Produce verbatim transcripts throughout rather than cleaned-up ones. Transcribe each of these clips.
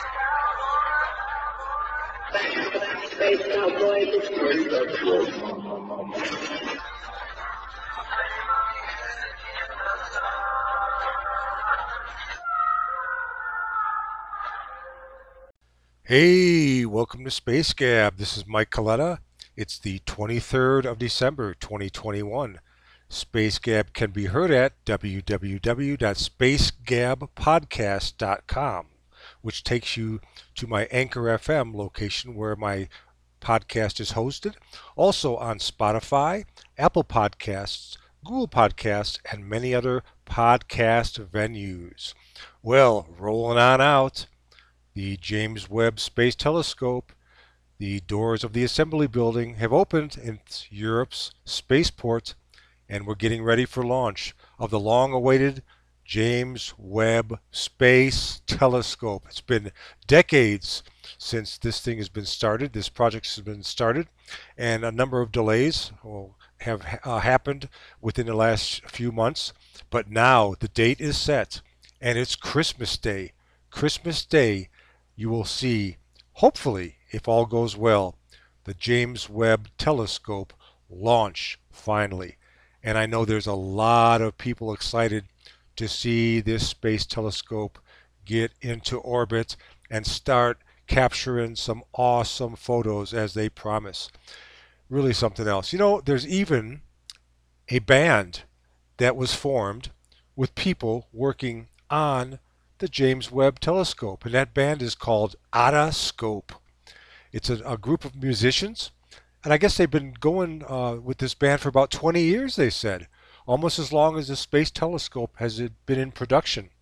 Space Cowboy. Hey, welcome to Space Gab. This is Mike Coletta. It's the twenty-third of December, twenty twenty-one. Space Gab can be heard at w w w dot space gab podcast dot com, which takes you to my Anchor F M location where my podcast is hosted. Also on Spotify, Apple Podcasts, Google Podcasts, and many other podcast venues. Well, rolling on out. The James Webb Space Telescope, the doors of the assembly building have opened in Europe's spaceport, and we're getting ready for launch of the long-awaited James Webb Space Telescope. It's been decades since this thing has been started, this project has been started, and a number of delays will have uh, happened within the last few months. But now the date is set, and it's Christmas Day. Christmas Day, you will see, hopefully, if all goes well, the James Webb Telescope launch finally. And I know there's a lot of people excited to see this space telescope get into orbit and start capturing some awesome photos as they promise. Really something else. You know, there's even a band that was formed with people working on the James Webb Telescope, and that band is called Otascope. It's a, a group of musicians, and I guess they've been going uh, with this band for about twenty years, they said, almost as long as the Space Telescope has been in production.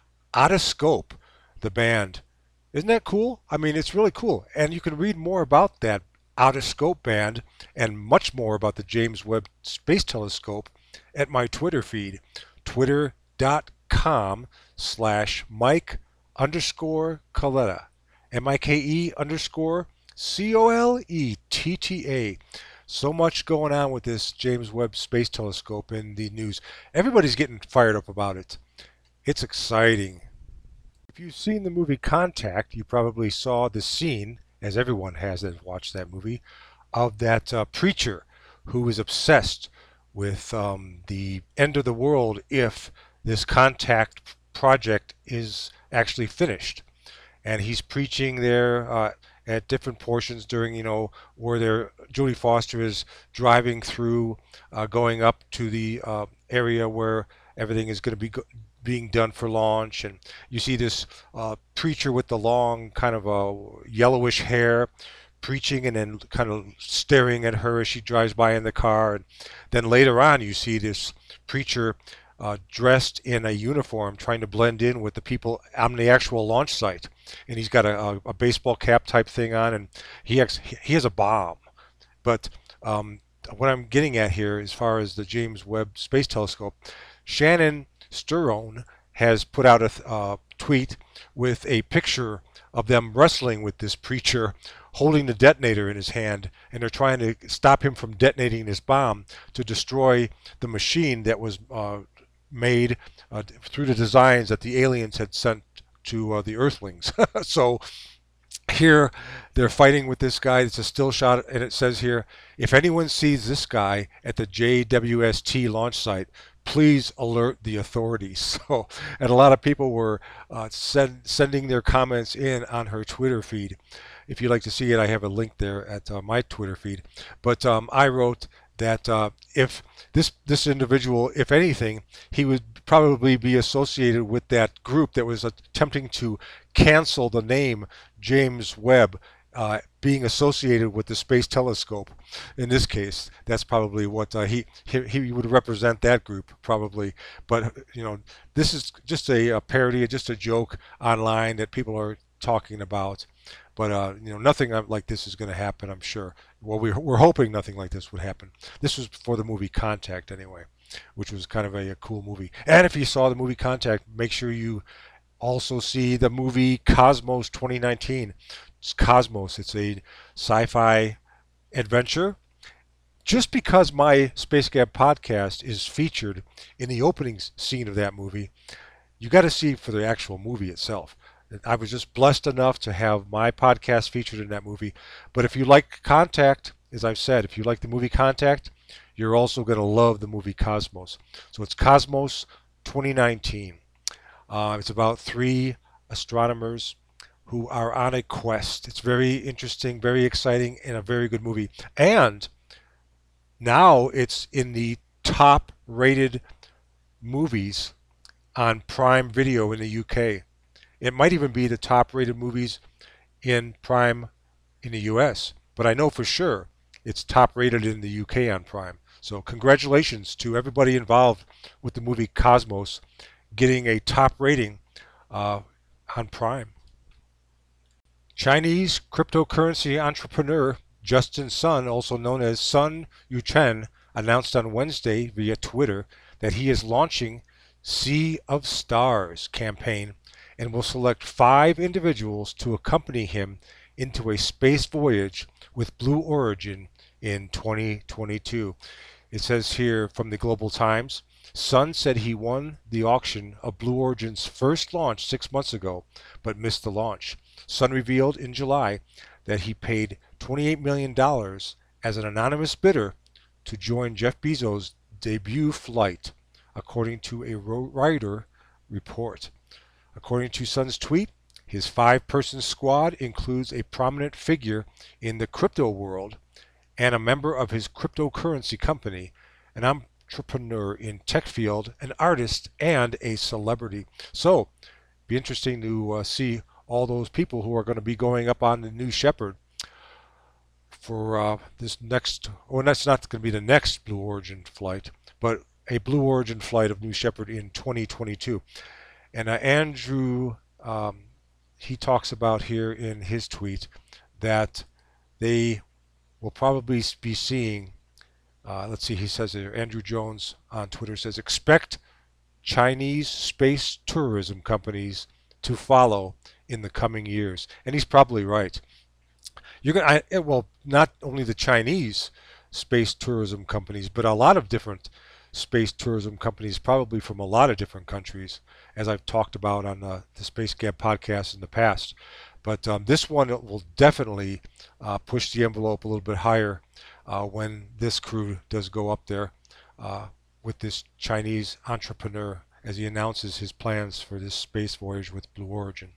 Otascope, the band. Isn't that cool? I mean, it's really cool, and you can read more about that Otascope band and much more about the James Webb Space Telescope at my Twitter feed, twitter dot com slash Mike underscore Coletta, M I K E underscore C O L E T T A. So much going on with this James Webb Space Telescope in the news. Everybody's getting fired up about it. It's exciting. If you've seen the movie Contact, you probably saw the scene, as everyone has that watched that movie, of that uh, preacher who is obsessed with um, the end of the world if this Contact project is actually finished. And he's preaching there uh, at different portions during, you know, where there, Jodie Foster is driving through, uh, going up to the uh, area where everything is going to be go- being done for launch. And you see this uh, preacher with the long kind of a yellowish hair preaching and then kind of staring at her as she drives by in the car. And then later on you see this preacher Uh, dressed in a uniform, trying to blend in with the people on the actual launch site, and he's got a, a, a baseball cap type thing on, and he ex- he has a bomb. But um, what I'm getting at here, as far as the James Webb Space Telescope, Shannon Sterone has put out a uh, tweet with a picture of them wrestling with this preacher holding the detonator in his hand, and they're trying to stop him from detonating this bomb to destroy the machine that was uh, made uh, through the designs that the aliens had sent to uh, the Earthlings. So here they're fighting with this guy. It's a still shot, and it says here, if anyone sees this guy at the J W S T launch site, please alert the authorities. So, and a lot of people were uh, send, sending their comments in on her Twitter feed. If you'd like to see it, I have a link there at uh, my Twitter feed. But um, I wrote that uh, if this this individual, if anything, he would probably be associated with that group that was attempting to cancel the name James Webb, uh, being associated with the Space Telescope. In this case, that's probably what uh, he, he he would represent, that group probably. But you know, this is just a, a parody, just a joke online that people are talking about. But uh, you know, nothing like this is going to happen, I'm sure. Well, we're, we're hoping nothing like this would happen. This was for the movie Contact anyway, which was kind of a, a cool movie. And if you saw the movie Contact, make sure you also see the movie Cosmos twenty nineteen. It's Cosmos. It's a sci-fi adventure. Just because my Space Gap podcast is featured in the opening scene of that movie, you got to see for the actual movie itself. I was just blessed enough to have my podcast featured in that movie. But if you like Contact, as I've said, if you like the movie Contact, you're also going to love the movie Cosmos. So it's Cosmos twenty nineteen. Uh, it's about three astronomers who are on a quest. It's very interesting, very exciting, and a very good movie. And now it's in the top rated movies on Prime Video in the U K. It might even be the top rated movies in Prime in the U S, but I know for sure it's top rated in the U K on Prime. So congratulations to everybody involved with the movie Cosmos getting a top rating uh, on Prime. Chinese cryptocurrency entrepreneur Justin Sun, also known as Sun Yuchen, announced on Wednesday via Twitter that he is launching Sea of Stars campaign and will select five individuals to accompany him into a space voyage with Blue Origin in twenty twenty-two. It says here from the Global Times, Sun said he won the auction of Blue Origin's first launch six months ago, but missed the launch. Sun revealed in July that he paid twenty-eight million dollars as an anonymous bidder to join Jeff Bezos' debut flight, according to a Reuters report. According to Sun's tweet, his five-person squad includes a prominent figure in the crypto world and a member of his cryptocurrency company, an entrepreneur in tech field, an artist, and a celebrity. So, be interesting to uh, see all those people who are going to be going up on the New Shepard for uh, this next, or that's not going to be the next Blue Origin flight, but a Blue Origin flight of New Shepard in twenty twenty-two. And uh, Andrew, um, he talks about here in his tweet that they will probably be seeing, uh, let's see, he says here, Andrew Jones on Twitter says, expect Chinese space tourism companies to follow in the coming years. And he's probably right. You're gonna, I, well, not only the Chinese space tourism companies, but a lot of different space tourism companies, probably from a lot of different countries, as I've talked about on the, the Space Gap podcast in the past. But um, this one will definitely uh, push the envelope a little bit higher uh, when this crew does go up there uh, with this Chinese entrepreneur as he announces his plans for this space voyage with Blue Origin.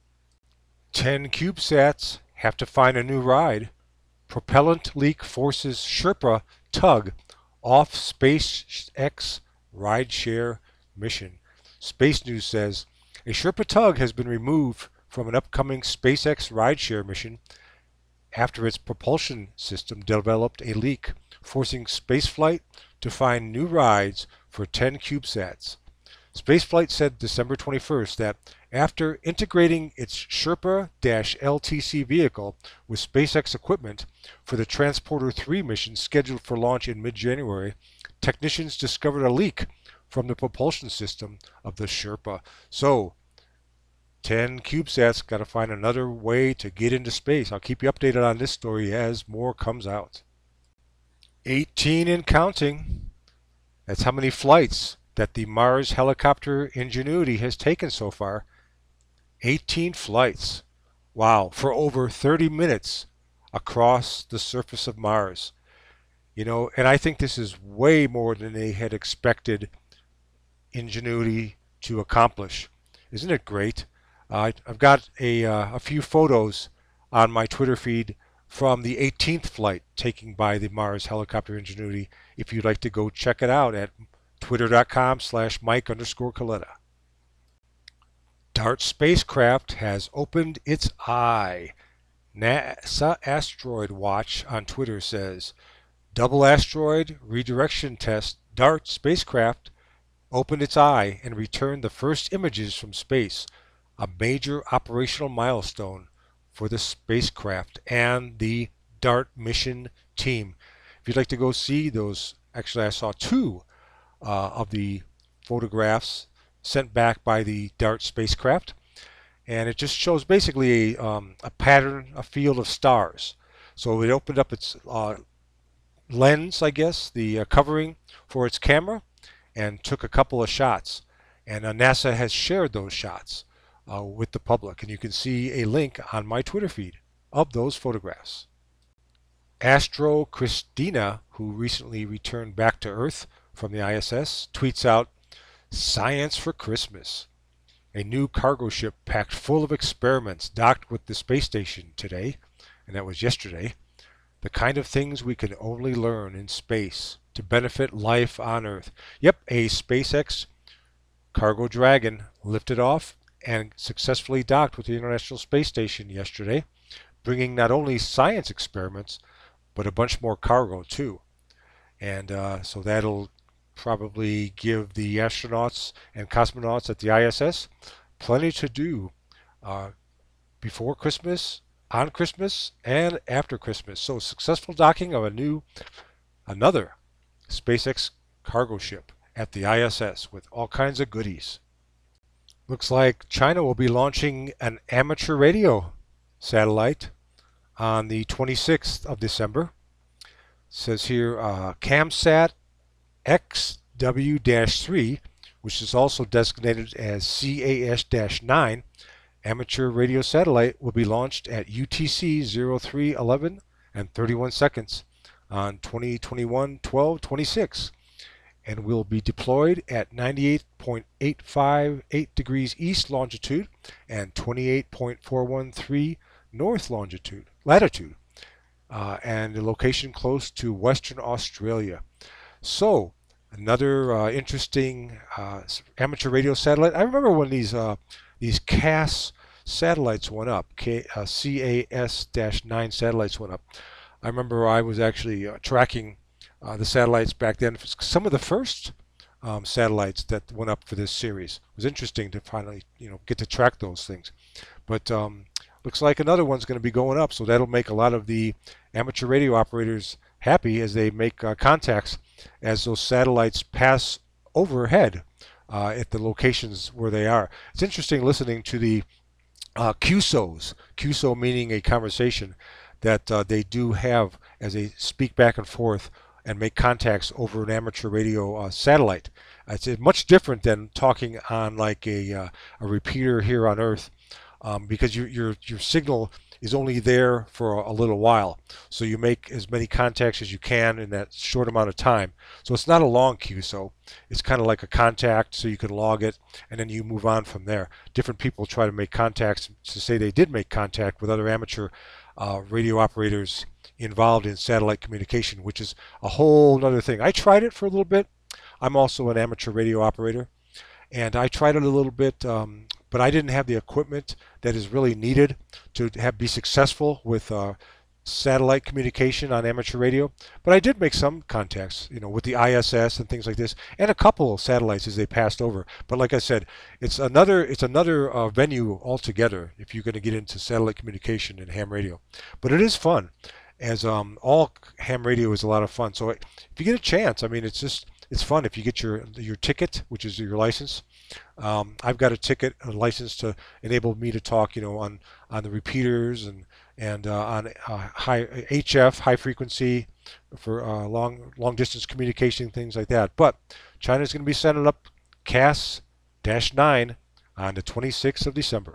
ten CubeSats have to find a new ride. Propellant leak forces Sherpa tug off SpaceX rideshare mission. Space News says a Sherpa tug has been removed from an upcoming SpaceX rideshare mission after its propulsion system developed a leak, forcing spaceflight to find new rides for ten CubeSats. Spaceflight said December twenty-first that after integrating its Sherpa-L T C vehicle with SpaceX equipment for the Transporter three mission scheduled for launch in mid-January, technicians discovered a leak from the propulsion system of the Sherpa. So, ten CubeSats got to find another way to get into space. I'll keep you updated on this story as more comes out. eighteen and counting. That's how many flights that the Mars helicopter Ingenuity has taken so far. eighteen flights. Wow, for over thirty minutes across the surface of Mars. You know, and I think this is way more than they had expected Ingenuity to accomplish. Isn't it great? Uh, I've got a, uh, a few photos on my Twitter feed from the eighteenth flight taken by the Mars helicopter Ingenuity. If you'd like to go check it out at twitter.com slash Mike underscore Coletta. DART spacecraft has opened its eye. NASA Asteroid Watch on Twitter says, double asteroid redirection test DART spacecraft opened its eye and returned the first images from space, a major operational milestone for the spacecraft and the DART mission team. If you'd like to go see those, actually I saw two uh, of the photographs sent back by the DART spacecraft, and it just shows basically a, um, a pattern, a field of stars. So it opened up its uh, lens, I guess, the uh, covering for its camera, and took a couple of shots. And uh, NASA has shared those shots uh, with the public. And you can see a link on my Twitter feed of those photographs. Astro Christina, who recently returned back to Earth from the I S S, tweets out, "Science for Christmas." A new cargo ship packed full of experiments docked with the space station today, and that was yesterday. The kind of things we can only learn in space to benefit life on Earth. Yep, a SpaceX Cargo Dragon lifted off and successfully docked with the International Space Station yesterday, bringing not only science experiments, but a bunch more cargo too. And uh, so that'll probably give the astronauts and cosmonauts at the I S S plenty to do uh, before Christmas, on Christmas, and after Christmas. So successful docking of a new, another SpaceX cargo ship at the I S S with all kinds of goodies. Looks like China will be launching an amateur radio satellite on the twenty-sixth of December. It says here uh, CamSat X W three, which is also designated as C A S nine, amateur radio satellite, will be launched at U T C zero three eleven and thirty-one seconds on twenty twenty-one twelve twenty-six, and will be deployed at ninety-eight point eight five eight degrees east longitude and twenty-eight point four one three north longitude latitude, uh, and a location close to Western Australia. So another uh, interesting uh, amateur radio satellite. I remember when these uh, these C A S satellites went up, K, uh, C A S nine satellites went up. I remember I was actually uh, tracking uh, the satellites back then. Some of the first um, satellites that went up for this series. It was interesting to finally, you know, get to track those things. But um, looks like another one's going to be going up, so that'll make a lot of the amateur radio operators happy as they make uh, contacts as those satellites pass overhead uh, at the locations where they are. It's interesting listening to the uh, Q S Os, Q S O meaning a conversation that uh, they do have as they speak back and forth and make contacts over an amateur radio uh, satellite. It's much different than talking on like a, uh, a repeater here on Earth, um, because your, your, your signal is only there for a little while. So you make as many contacts as you can in that short amount of time. So it's not a long Q S O. It's kind of like a contact, so you can log it and then you move on from there. Different people try to make contacts to say they did make contact with other amateur uh, radio operators involved in satellite communication, which is a whole other thing. I tried it for a little bit. I'm also an amateur radio operator, and I tried it a little bit, um, but I didn't have the equipment that is really needed to have be successful with uh, satellite communication on amateur radio. But I did make some contacts, you know, with the I S S and things like this, and a couple of satellites as they passed over. But like I said, it's another it's another uh, venue altogether if you're going to get into satellite communication and ham radio. But it is fun, as um, all ham radio is a lot of fun. So if you get a chance, I mean, it's just it's fun if you get your your ticket, which is your license. Um, I've got a ticket, a license to enable me to talk, you know, on on the repeaters and and uh, on uh, high H F, high frequency, for uh, long long distance communication, things like that. But China's going to be sending up C A S nine on the twenty-sixth of December.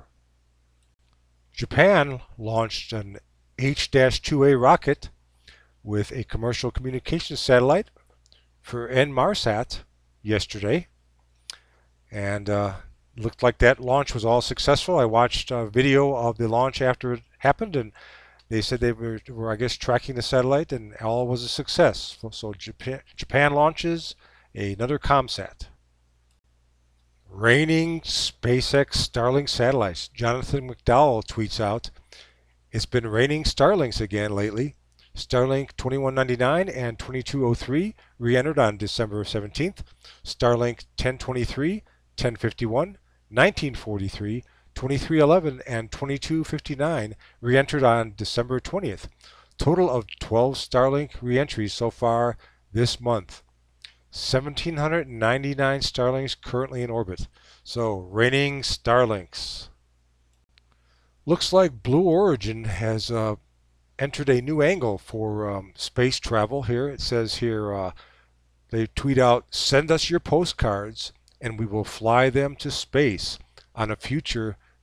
Japan launched an H two A rocket with a commercial communications satellite for Inmarsat yesterday, and uh, looked like that launch was all successful. I watched a video of the launch after it happened, and they said they were, were I guess, tracking the satellite, and all was a success. So Japan, Japan launches another ComSat. Raining SpaceX Starlink satellites. Jonathan McDowell tweets out, "It's been raining Starlinks again lately. Starlink twenty-one ninety-nine and twenty-two oh three re-entered on December seventeenth. Starlink ten twenty-three, ten fifty-one, nineteen forty-three, twenty-three eleven, and twenty-two fifty-nine re-entered on December twentieth. Total of twelve Starlink re-entries so far this month. one thousand seven hundred ninety-nine Starlinks currently in orbit." So, raining Starlinks. Looks like Blue Origin has uh, entered a new angle for um, space travel here. It says here, uh, they tweet out, "Send us your postcards and we will fly them to space on a future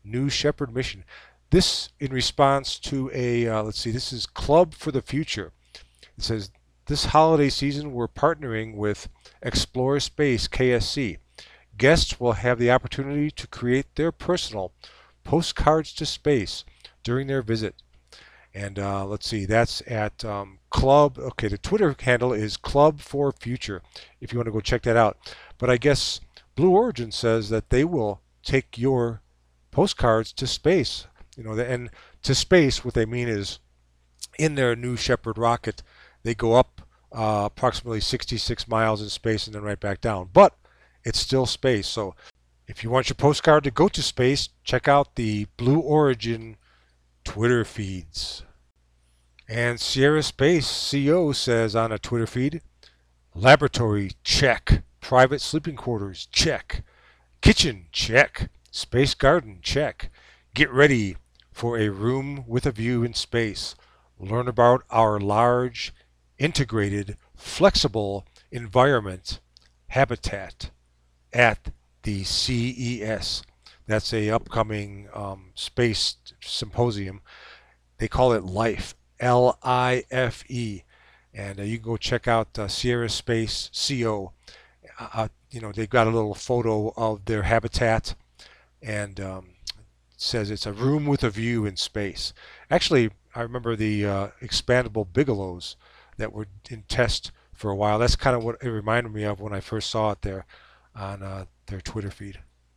New Shepard mission. This in response to a, uh, let's see, this is Club for the Future. It says, this holiday season we're partnering with Explore Space K S C. Guests will have the opportunity to create their personal postcards to space during their visit. And uh, let's see, that's at um, Club, okay, the Twitter handle is Club for Future, if you want to go check that out. But I guess Blue Origin says that they will take your postcards to space. You know, and to space, what they mean is in their New Shepard rocket, they go up uh, approximately sixty-six miles in space and then right back down. But it's still space. So if you want your postcard to go to space, check out the Blue Origin Twitter feeds. And Sierra Space C O says on a Twitter feed, laboratory, check. Private sleeping quarters, check. Kitchen, check. Space garden, check. Get ready for a room with a view in space. Learn about our large, integrated, flexible environment habitat at the C E S. That's a upcoming um, space symposium. They call it LIFE, L I F E. And uh, you can go check out uh, Sierra Space C O. Uh, you know, they've got a little photo of their habitat, and um, it says it's a room with a view in space. Actually, I remember the uh, expandable Bigelows that were in test for a while. That's kind of what it reminded me of when I first saw it there on uh, their Twitter feed.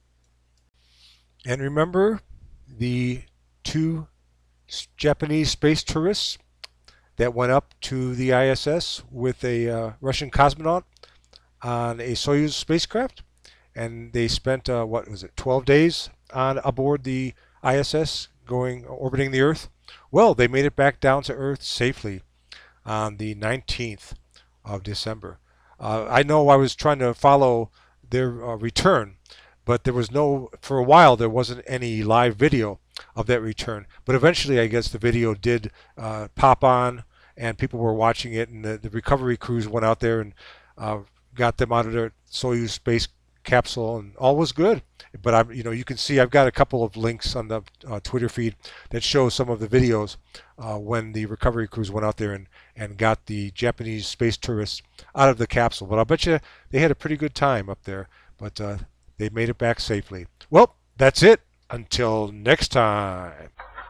And remember the two Japanese space tourists that went up to the I S S with a uh, Russian cosmonaut on a Soyuz spacecraft, and they spent uh, what was it, twelve days on aboard the I S S, going orbiting the Earth. Well, they made it back down to Earth safely on the nineteenth of December. Uh, I know I was trying to follow their uh, return, but there was no, for a while there wasn't any live video of that return. But eventually I guess the video did uh, pop on and people were watching it, and the, the recovery crews went out there and uh, got them out of their Soyuz space capsule, and all was good. But I'm, you know, you can see I've got a couple of links on the uh, Twitter feed that show some of the videos uh, when the recovery crews went out there and, and got the Japanese space tourists out of the capsule. But I'll bet you they had a pretty good time up there, but uh, they made it back safely. Well, that's it. Until next time.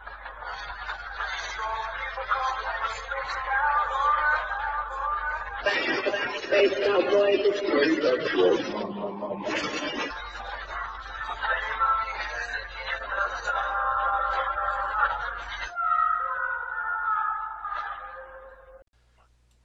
Space Cowboy.